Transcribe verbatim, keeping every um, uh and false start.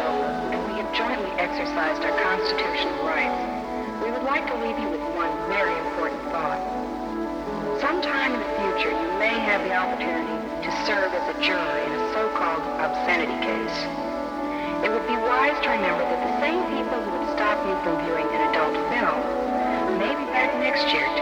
and we have jointly exercised our constitutional rights, we would like to leave you with one very important thought. Sometime in the future, you may have the opportunity to serve as a juror in a so-called obscenity case. It would be wise to remember that the same people who would stop you from viewing an adult film may be back next year